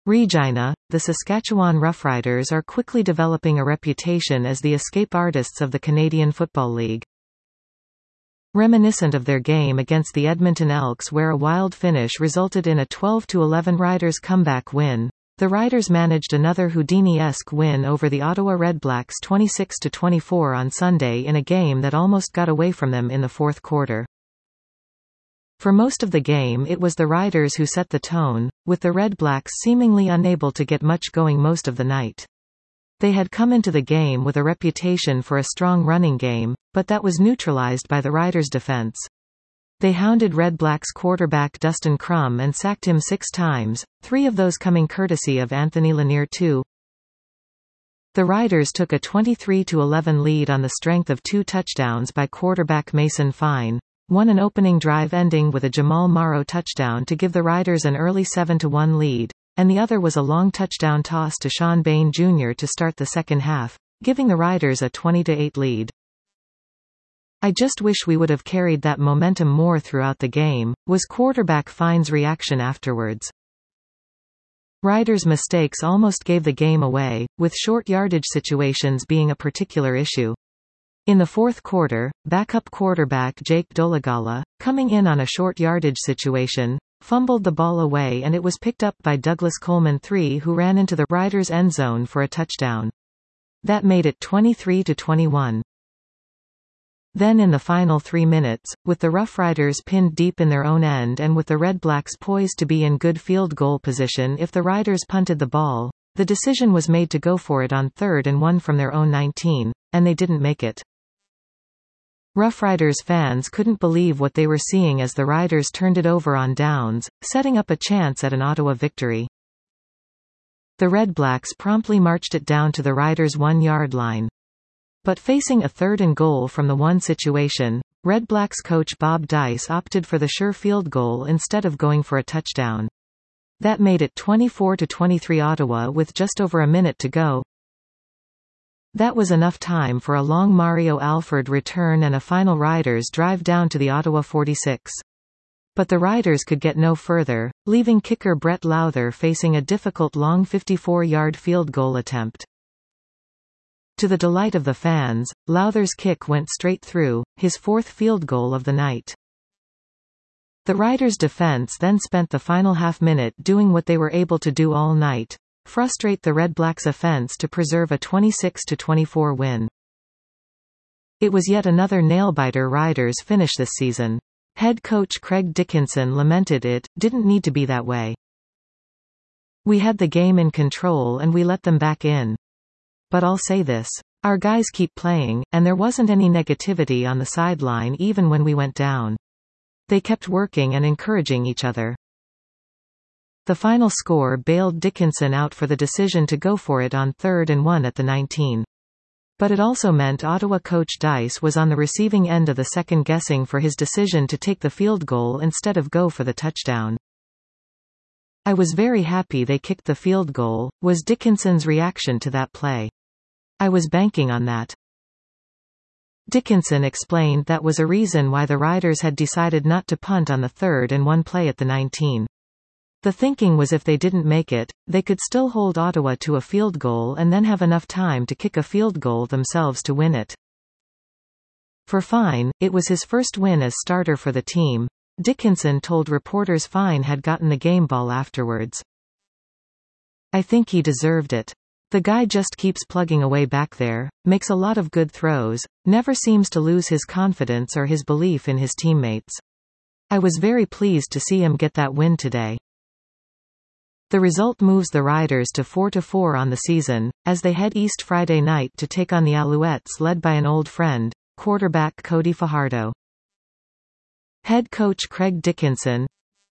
Regina, the Saskatchewan Roughriders are quickly developing a reputation as the escape artists of the Canadian Football League. Reminiscent of their game against the Edmonton Elks, where a wild finish resulted in a 12-11 Riders comeback win, the Riders managed another Houdini-esque win over the Ottawa Redblacks 26-24 on Sunday in a game that almost got away from them in the fourth quarter. For most of the game it was the Riders who set the tone, with the Redblacks seemingly unable to get much going most of the night. They had come into the game with a reputation for a strong running game, but that was neutralized by the Riders' defense. They hounded Redblacks quarterback Dustin Crum and sacked him 6 times, 3 of those coming courtesy of Anthony Lanier too. The Riders took a 23-11 lead on the strength of 2 touchdowns by quarterback Mason Fine, won an opening drive ending with a Jamal Morrow touchdown to give the Riders an early 7-1 lead, and the other was a long touchdown toss to Sean Bain Jr. to start the second half, giving the Riders a 20-8 lead. "I just wish we would have carried that momentum more throughout the game," was quarterback Fine's reaction afterwards. Riders' mistakes almost gave the game away, with short yardage situations being a particular issue. In the fourth quarter, backup quarterback Jake Dolegala, coming in on a short yardage situation, fumbled the ball away and it was picked up by Douglas Coleman III, who ran into the Riders' end zone for a touchdown. That made it 23-21. Then in the final 3 minutes, with the Roughriders pinned deep in their own end and with the Redblacks poised to be in good field goal position if the Riders punted the ball, the decision was made to go for it on 3rd and 1 from their own 19, and they didn't make it. Roughriders fans couldn't believe what they were seeing as the Riders turned it over on downs, setting up a chance at an Ottawa victory. The Redblacks promptly marched it down to the Riders' 1-yard line. But facing a 3rd and goal from the 1 situation, Redblacks coach Bob Dice opted for the sure field goal instead of going for a touchdown. That made it 24-23 Ottawa with just over a minute to go. That was enough time for a long Mario Alford return and a final Riders drive down to the Ottawa 46. But the Riders could get no further, leaving kicker Brett Lowther facing a difficult long 54-yard field goal attempt. To the delight of the fans, Lowther's kick went straight through, his 4th field goal of the night. The Riders' defense then spent the final half-minute doing what they were able to do all night: frustrate the Redblacks' offense to preserve a 26-24 win. It was yet another nail-biter Riders finish this season. Head coach Craig Dickinson lamented it didn't need to be that way. "We had the game in control and we let them back in. But I'll say this. Our guys keep playing, and there wasn't any negativity on the sideline even when we went down. They kept working and encouraging each other." The final score bailed Dickinson out for the decision to go for it on 3rd and 1 at the 19. But it also meant Ottawa coach Dice was on the receiving end of the second-guessing for his decision to take the field goal instead of go for the touchdown. "I was very happy they kicked the field goal," was Dickinson's reaction to that play. "I was banking on that." Dickinson explained that was a reason why the Riders had decided not to punt on the 3rd and 1 play at the 19. The thinking was if they didn't make it, they could still hold Ottawa to a field goal and then have enough time to kick a field goal themselves to win it. For Fine, it was his first win as starter for the team. Dickinson told reporters Fine had gotten the game ball afterwards. "I think he deserved it. The guy just keeps plugging away back there, makes a lot of good throws, never seems to lose his confidence or his belief in his teammates. I was very pleased to see him get that win today." The result moves the Riders to 4-4 on the season, as they head east Friday night to take on the Alouettes led by an old friend, quarterback Cody Fajardo. Head coach Craig Dickinson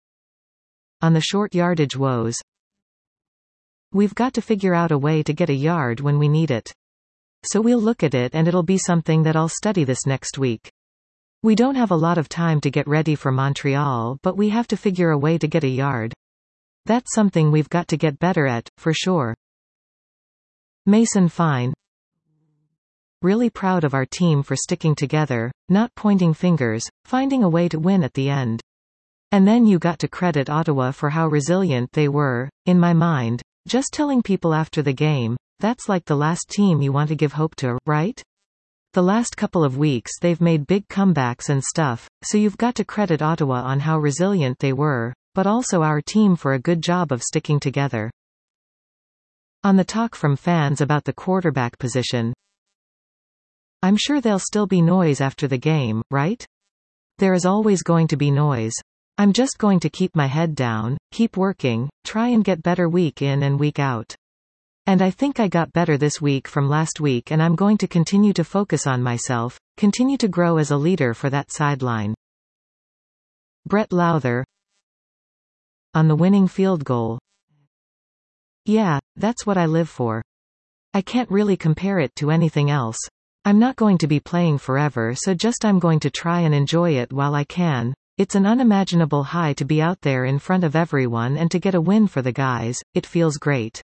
on the short yardage woes: "We've got to figure out a way to get a yard when we need it. So we'll look at it and it'll be something that I'll study this next week. We don't have a lot of time to get ready for Montreal, but we have to figure a way to get a yard. That's something we've got to get better at, for sure." Mason Fine: "Really proud of our team for sticking together, not pointing fingers, finding a way to win at the end. And then you got to credit Ottawa for how resilient they were. In my mind, just telling people after the game, that's like the last team you want to give hope to, right? The last couple of weeks they've made big comebacks and stuff, so you've got to credit Ottawa on how resilient they were, but also our team for a good job of sticking together. On the talk from fans about the quarterback position, I'm sure there'll still be noise after the game, right? There is always going to be noise. I'm just going to keep my head down, keep working, try and get better week in and week out. And I think I got better this week from last week, and I'm going to continue to focus on myself, continue to grow as a leader for that sideline. Brett Lowther. On the winning field goal. Yeah, that's what I live for. I can't really compare it to anything else. I'm not going to be playing forever, so I'm going to try and enjoy it while I can. It's an unimaginable high to be out there in front of everyone and to get a win for the guys. It feels great.